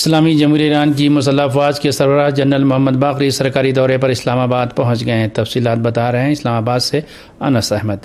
اسلامی جمہوریہ ایران کی مسلح افواج کے سربراہ جنرل محمد باقری سرکاری دورے پر اسلام آباد پہنچ گئے ہیں۔ تفصیلات بتا رہے ہیں اسلام آباد سے انس احمد۔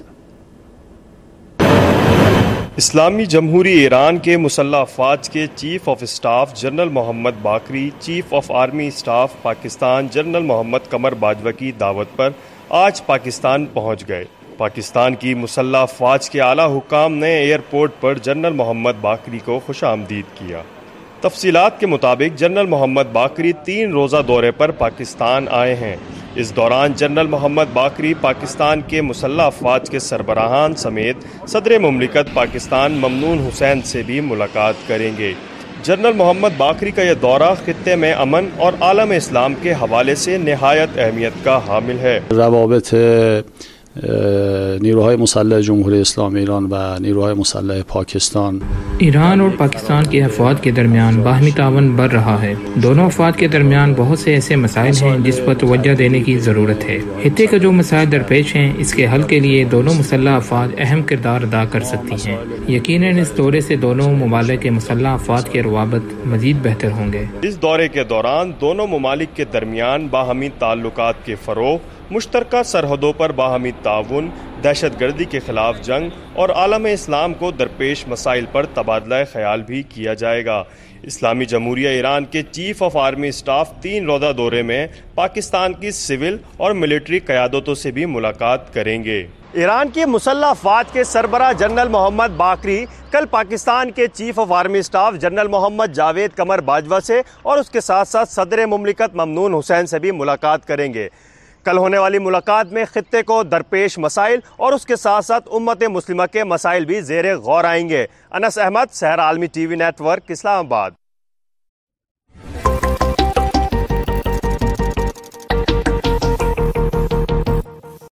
اسلامی جمہوریہ ایران کے مسلح افواج کے chief of staff general Mohammad Bagheri, chief of army staff Pakistan general Muhammad Qamar Bajwa کی دعوت پر آج پاکستان پہنچ گئے۔ پاکستان کی مسلح افواج کے اعلیٰ حکام نے ایئرپورٹ پر جنرل محمد باقری کو خوش آمدید کیا۔ تفصیلات کے مطابق جنرل محمد باقری 3 روزہ دورے پر پاکستان آئے ہیں۔ اس دوران جنرل محمد باقری پاکستان کے مسلح افواج کے سربراہان سمیت صدر مملکت پاکستان ممنون حسین سے بھی ملاقات کریں گے۔ جنرل محمد باقری کا یہ دورہ خطے میں امن اور عالم اسلام کے حوالے سے نہایت اہمیت کا حامل ہے۔ روابط نیروهای مسلح جمهوری اسلامی ایران و نیروهای مسلح پاکستان ایران اور پاکستان کے افواج کے درمیان باہمی تعاون بڑھ رہا ہے۔ دونوں افواج کے درمیان بہت سے ایسے مسائل ہیں جس پر توجہ دینے کی ضرورت ہے۔ خطے کا جو مسائل درپیش ہیں اس کے حل کے لیے دونوں مسلح افواج اہم کردار ادا کر سکتی ہیں۔ یقیناً اس دورے سے دونوں ممالک کے مسلح افواج کے روابط مزید بہتر ہوں گے۔ اس دورے کے دوران دونوں ممالک کے درمیان باہمی تعلقات کے فروغ، مشترکہ سرحدوں پر باہمی تعاون، دہشت گردی کے خلاف جنگ اور عالم اسلام کو درپیش مسائل پر تبادلہ خیال بھی کیا جائے گا۔ اسلامی جمہوریہ ایران کے چیف آف آرمی اسٹاف 3 روزہ دورے میں پاکستان کی سول اور ملٹری قیادتوں سے بھی ملاقات کریں گے۔ ایران کی مسلح افواج کے سربراہ جنرل محمد باقری کل پاکستان کے chief of army staff general Muhammad Javed Qamar Bajwa سے اور اس کے ساتھ ساتھ صدر مملکت ممنون حسین سے بھی ملاقات کریں گے۔ کل ہونے والی ملاقات میں خطے کو درپیش مسائل اور اس کے ساتھ ساتھ امت مسلمہ کے مسائل بھی زیر غور آئیں گے۔ انس احمد، سحر عالمی ٹی وی نیٹ ورک، اسلام آباد۔